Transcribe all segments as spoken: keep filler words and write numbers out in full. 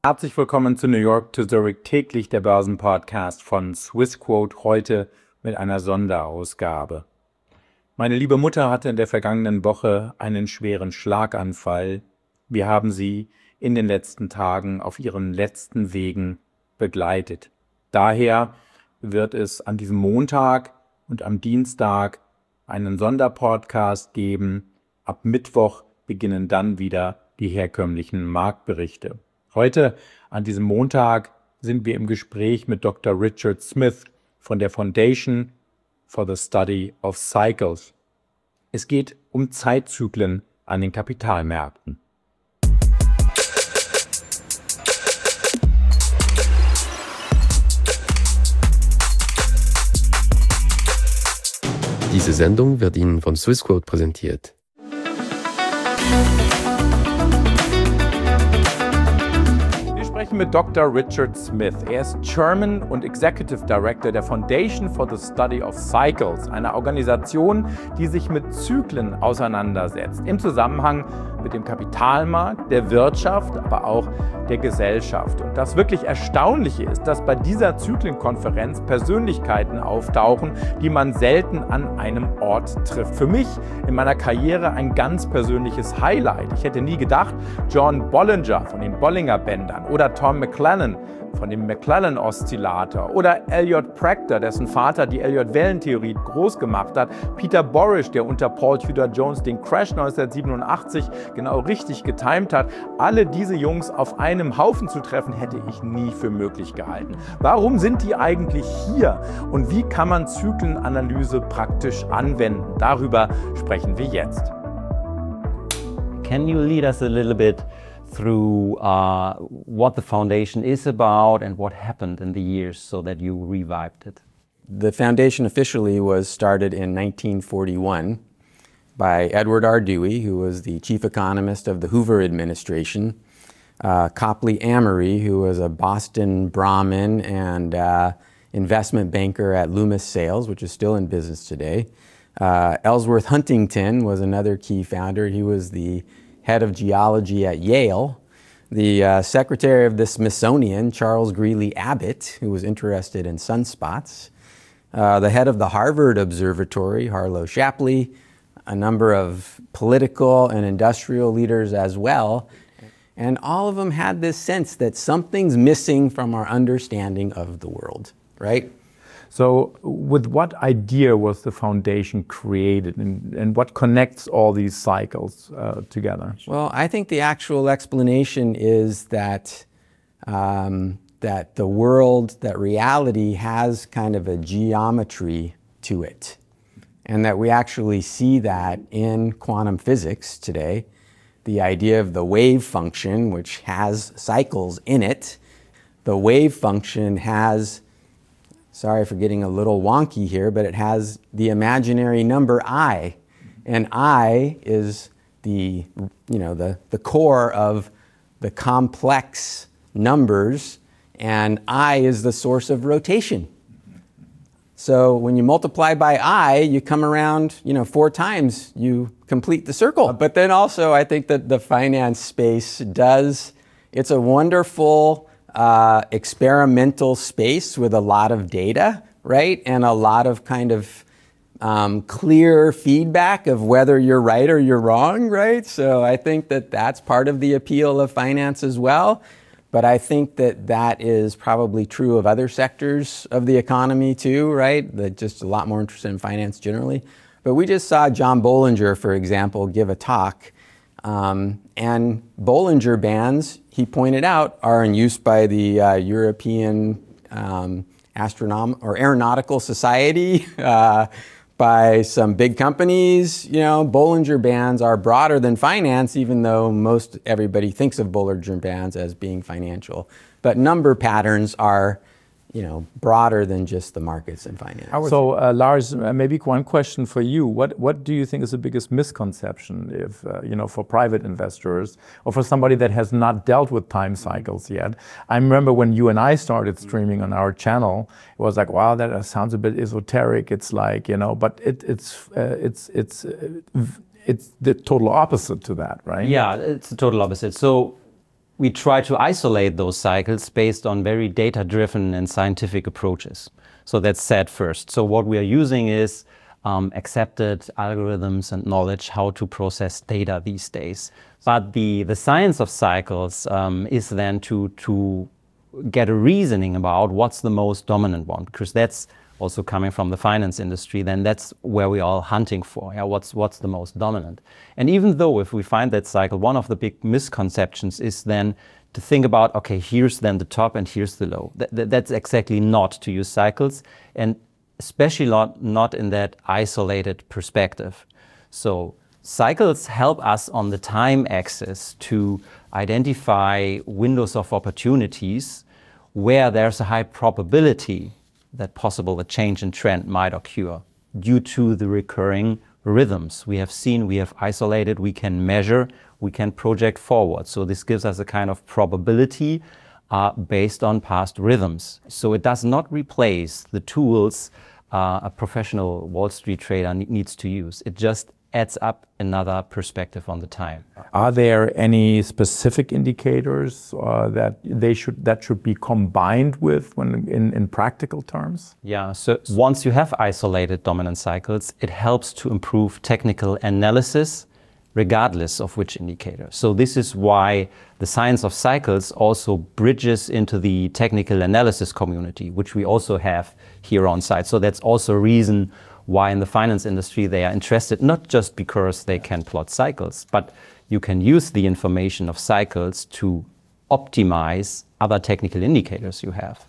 Herzlich willkommen zu New York to Zurich, täglich der Börsenpodcast von Swissquote, heute mit einer Sonderausgabe. Meine liebe Mutter hatte in der vergangenen Woche einen schweren Schlaganfall. Wir haben sie in den letzten Tagen auf ihren letzten Wegen begleitet. Daher wird es an diesem Montag und am Dienstag einen Sonderpodcast geben. Ab Mittwoch beginnen dann wieder die herkömmlichen Marktberichte. Heute, an diesem Montag, sind wir im Gespräch mit Doktor Richard Smith von der Foundation for the Study of Cycles. Es geht um Zeitzyklen an den Kapitalmärkten. Diese Sendung wird Ihnen von Swissquote präsentiert. Wir sprechen mit Doktor Richard Smith. Er ist Chairman und Executive Director der Foundation for the Study of Cycles, einer Organisation, die sich mit Zyklen auseinandersetzt, im Zusammenhang mit dem Kapitalmarkt, der Wirtschaft, aber auch der Gesellschaft. Und das wirklich Erstaunliche ist, dass bei dieser Zyklenkonferenz Persönlichkeiten auftauchen, die man selten an einem Ort trifft. Für mich in meiner Karriere ein ganz persönliches Highlight. Ich hätte nie gedacht, John Bollinger von den Bollinger-Bändern oder Tom McClellan von dem McClellan-Oszillator oder Elliot Proctor, dessen Vater die Elliott-Wellentheorie groß gemacht hat, Peter Borish, der unter Paul Tudor Jones den Crash neunzehnhundertsiebenundachtzig genau richtig getimt hat. Alle diese Jungs auf einem Haufen zu treffen, hätte ich nie für möglich gehalten. Warum sind die eigentlich hier und wie kann man Zyklenanalyse praktisch anwenden? Darüber sprechen wir jetzt. Can you lead us a little bit through uh, what the foundation is about and what happened in the years so that you revived it? The foundation officially was started in nineteen forty-one by Edward R. Dewey, who was the chief economist of the Hoover administration, uh, Copley Amory, who was a Boston Brahmin and uh, investment banker at Loomis Sayles, which is still in business today. Uh, Ellsworth Huntington was another key founder. He was the head of geology at Yale. The uh, secretary of the Smithsonian, Charles Greeley Abbott, who was interested in sunspots. Uh, the head of the Harvard Observatory, Harlow Shapley. A number of political and industrial leaders as well. And all of them had this sense that something's missing from our understanding of the world, right? So with what idea was the foundation created and, and what connects all these cycles uh, together? Well, I think the actual explanation is that um, that the world, that reality has kind of a geometry to it. And that we actually see that in quantum physics today. The idea of the wave function, which has cycles in it. The wave function has, sorry for getting a little wonky here, but it has the imaginary number I. And I is the, you know, the, the core of the complex numbers, and I is the source of rotation. So when you multiply by I, you come around, you know, four times, you complete the circle. But then also I think that the finance space does, it's a wonderful uh, experimental space with a lot of data, right? And a lot of kind of um, clear feedback of whether you're right or you're wrong, right? So I think that that's part of the appeal of finance as well. But I think that that is probably true of other sectors of the economy too, right? That just a lot more interested in finance generally. But we just saw John Bollinger, for example, give a talk. Um, and Bollinger bands, he pointed out, are in use by the uh, European um, Astronom- or Aeronautical Society, uh, by some big companies. You know, Bollinger Bands are broader than finance, even though most everybody thinks of Bollinger Bands as being financial. But number patterns are, you know, broader than just the markets and finance. So, uh, Lars, uh, maybe one question for you. What what do you think is the biggest misconception, if uh, you know, for private investors or for somebody that has not dealt with time cycles yet? I remember when you and I started streaming on our channel, it was like, wow, that sounds a bit esoteric. It's like, you know, but it, it's uh, it's it's uh, it's the total opposite to that, right? Yeah, it's the total opposite. So we try to isolate those cycles based on very data-driven and scientific approaches. So that's said first. So what we are using is um, accepted algorithms and knowledge how to process data these days. But the, the science of cycles um, is then to, to get a reasoning about what's the most dominant one, because that's also coming from the finance industry, then that's where we are all hunting for. Yeah, what's, what's the most dominant? And even though if we find that cycle, one of the big misconceptions is then to think about, okay, here's then the top and here's the low. That, that, that's exactly not to use cycles, and especially not, not in that isolated perspective. So cycles help us on the time axis to identify windows of opportunities where there's a high probability that possible a change in trend might occur due to the recurring rhythms we have seen, we have isolated, we can measure, we can project forward. So this gives us a kind of probability uh, based on past rhythms. So it does not replace the tools uh, a professional Wall Street trader ne- needs to use. It just adds up another perspective on the time. Are there any specific indicators uh, that they should that should be combined with when in, in practical terms? Yeah, so once you have isolated dominant cycles, it helps to improve technical analysis regardless of which indicator. So this is why the science of cycles also bridges into the technical analysis community, which we also have here on site. So that's also a reason why in the finance industry they are interested, not just because they can plot cycles, but you can use the information of cycles to optimize other technical indicators you have.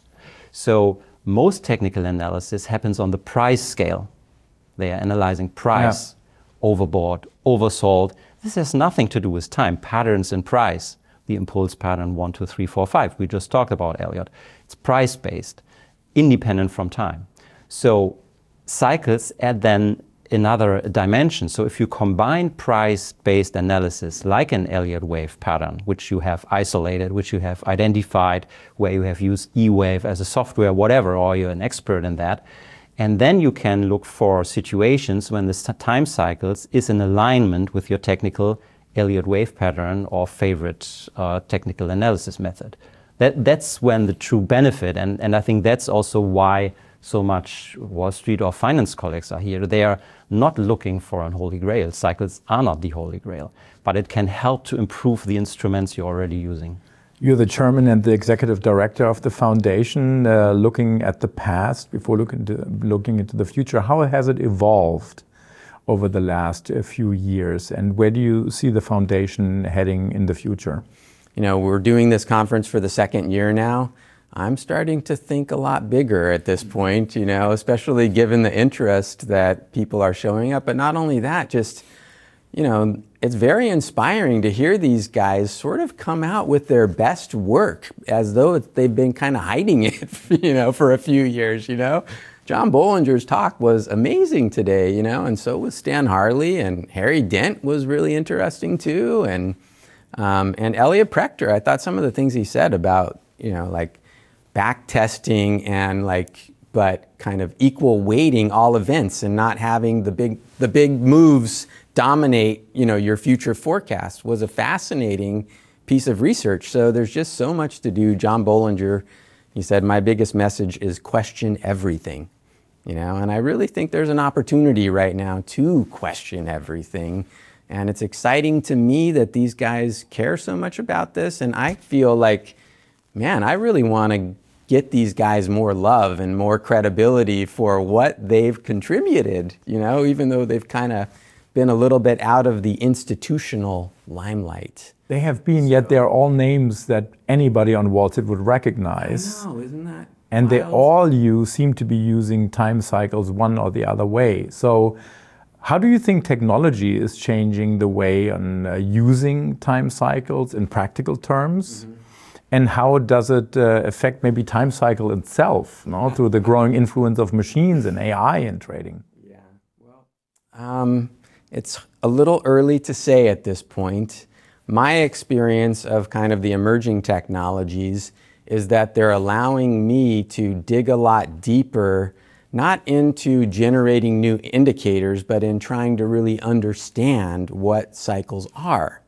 So most technical analysis happens on the price scale. They are analyzing price, yeah. overbought, oversold. This has nothing to do with time, patterns in price. The impulse pattern one, two, three, four, five. We just talked about Elliott. It's price-based, independent from time. So cycles add then another dimension. So if you combine price-based analysis like an Elliott wave pattern, which you have isolated, which you have identified, where you have used E-Wave as a software, whatever, or you're an expert in that, and then you can look for situations when the time cycles is in alignment with your technical Elliott wave pattern or favorite uh, technical analysis method. That, that's when the true benefit, and, and I think that's also why so much Wall Street or finance colleagues are here. They are not looking for an holy grail. Cycles are not the holy grail, but it can help to improve the instruments you're already using. You're the chairman and the executive director of the foundation, uh, looking at the past before looking, to, looking into the future. How has it evolved over the last uh, few years, and where do you see the foundation heading in the future? You know, we're doing this conference for the second year now. I'm starting to think a lot bigger at this point, you know, especially given the interest that people are showing up. But not only that, just, you know, it's very inspiring to hear these guys sort of come out with their best work as though they've been kind of hiding it, you know, for a few years, you know. John Bollinger's talk was amazing today, you know, and so was Stan Harley, and Harry Dent was really interesting too. And, um, and Elliott Prechter, I thought some of the things he said about, you know, like, back testing and like, but kind of equal weighting all events and not having the big, the big moves dominate, you know, your future forecast was a fascinating piece of research. So there's just so much to do. John Bollinger, he said, my biggest message is question everything, you know, and I really think there's an opportunity right now to question everything. And it's exciting to me that these guys care so much about this. And I feel like, man, I really want to get these guys more love and more credibility for what they've contributed, you know, even though they've kind of been a little bit out of the institutional limelight. They have been, so, yet they're all names that anybody on Wall Street would recognize. I know, isn't that And wild? they all you seem to be using time cycles one or the other way. So how do you think technology is changing the way on uh, using time cycles in practical terms? Mm-hmm. And how does it uh, affect maybe time cycle itself, no? through the growing influence of machines and A I in trading? Yeah, well, um, it's a little early to say at this point. My experience of kind of the emerging technologies is that they're allowing me to dig a lot deeper, not into generating new indicators, but in trying to really understand what cycles are.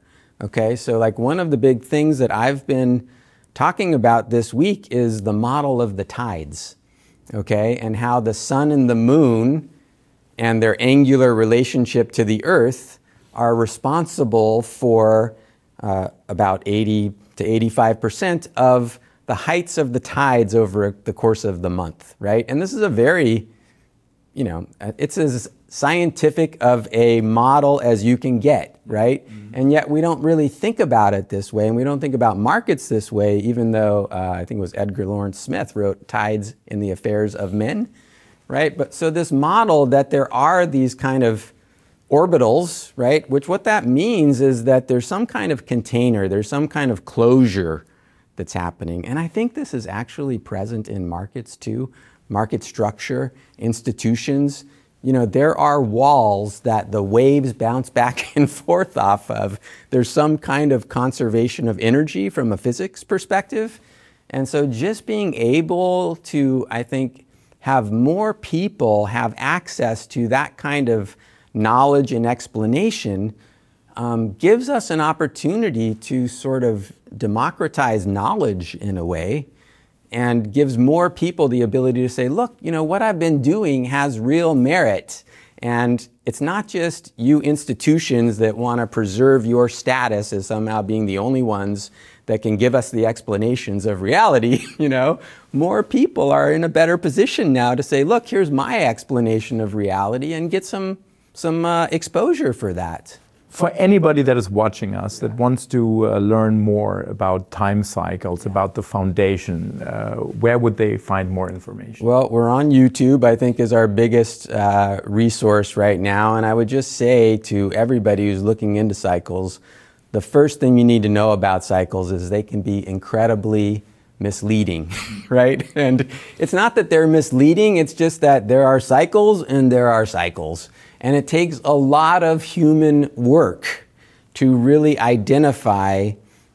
Okay, so like one of the big things that I've been talking about this week is the model of the tides, okay, and how the sun and the moon and their angular relationship to the earth are responsible for uh, about eighty to eighty-five percent of the heights of the tides over the course of the month, right? And this is a very, you know, it's as scientific of a model as you can get, right? Mm-hmm. And yet we don't really think about it this way, and we don't think about markets this way, even though uh, I think it was Edgar Lawrence Smith wrote Tides in the Affairs of Men, right? But so this model that there are these kind of orbitals, right? Which what that means is that there's some kind of container, there's some kind of closure that's happening. And I think this is actually present in markets too, market structure, institutions. You know, there are walls that the waves bounce back and forth off of. There's some kind of conservation of energy from a physics perspective. And so just being able to, I think, have more people have access to that kind of knowledge and explanation um, gives us an opportunity to sort of democratize knowledge in a way, and gives more people the ability to say, look, you know, what I've been doing has real merit. And it's not just you institutions that want to preserve your status as somehow being the only ones that can give us the explanations of reality. You know, more people are in a better position now to say, look, here's my explanation of reality, and get some some uh, exposure for that. For anybody that is watching us that wants to uh, learn more about time cycles, about the foundation, uh, where would they find more information? Well, we're on YouTube, I think, is our biggest uh, resource right now. And I would just say to everybody who's looking into cycles, the first thing you need to know about cycles is they can be incredibly misleading, right? And it's not that they're misleading, it's just that there are cycles and there are cycles. And it takes a lot of human work to really identify,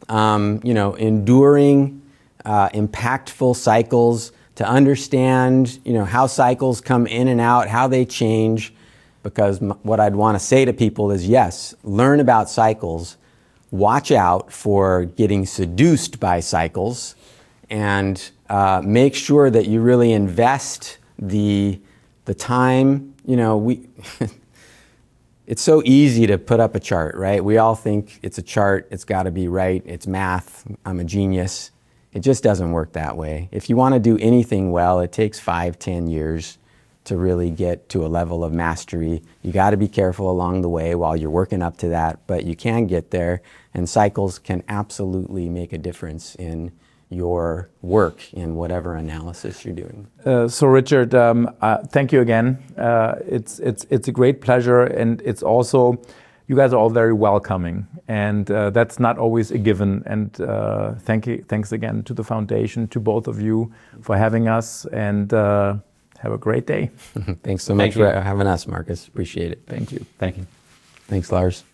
um, you know, enduring, uh, impactful cycles, to understand, you know, how cycles come in and out, how they change. Because m- what I'd want to say to people is, yes, learn about cycles, watch out for getting seduced by cycles, and uh, make sure that you really invest the the time. You know, we it's so easy to put up a chart, right? We all think it's a chart, it's got to be right, it's math, I'm a genius. It just doesn't work that way. If you want to do anything well, it takes five, ten years to really get to a level of mastery. You got to be careful along the way while you're working up to that, but you can get there, and cycles can absolutely make a difference in your work in whatever analysis you're doing. Uh, so Richard, um, uh, thank you again. Uh, it's it's it's a great pleasure, and it's also, you guys are all very welcoming, and uh, that's not always a given. And uh, thank you, thanks again to the foundation, to both of you for having us, and uh, have a great day. Thanks so much Thank for having us, Marcus. Appreciate it. Thank you. Thank you. Thanks, Lars.